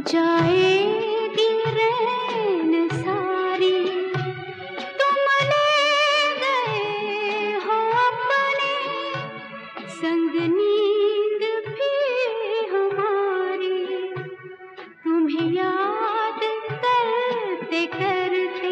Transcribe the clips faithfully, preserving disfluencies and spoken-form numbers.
जाएगी रैन सारी, तुम ले गए हो अपने संग नींद भी हमारी। तुम्हें याद करते करते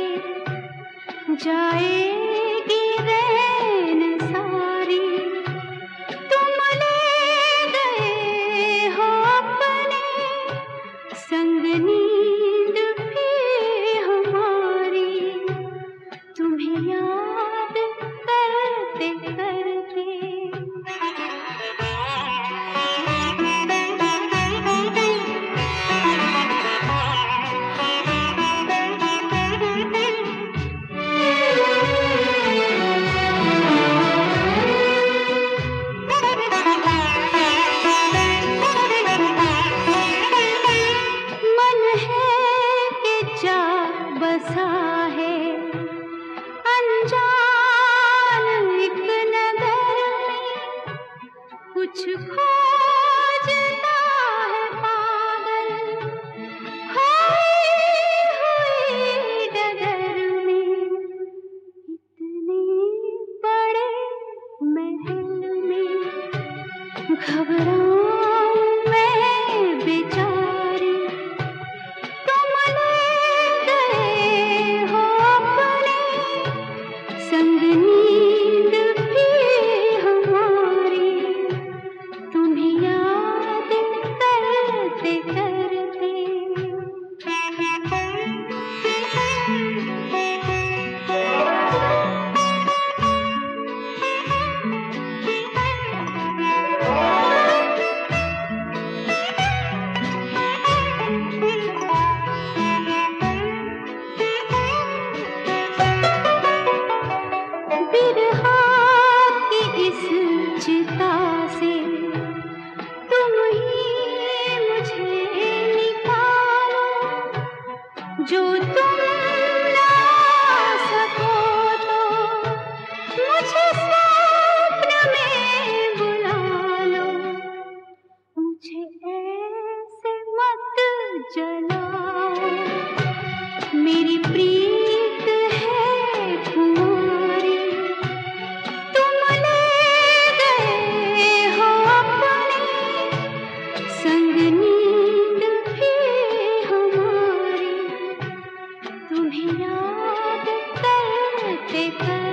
जाएगी रैन सारी, तुम ले गए हो अपने संग नींद भी हमारी। तुम्हें याद करते करते बसा है अनजान एक नगर में, कुछ खोजता है पागल खोई हुई डगर में। इतने बड़े महल में घबराऊं मैं बेचारी, संग नींद भी हमारी। तुम्हें याद करते करते बिरहा की इस चिता से तुम ही मुझे निकालो, जो तुम ना सको तो मुझे स्वप्न में बुला लो। मुझे ऐसे मत जलाओ, मेरी प्रीत है तुम्हारी। तुम ले गए हो अपने संग नींद भी हमारी। तुम्हें याद करते करते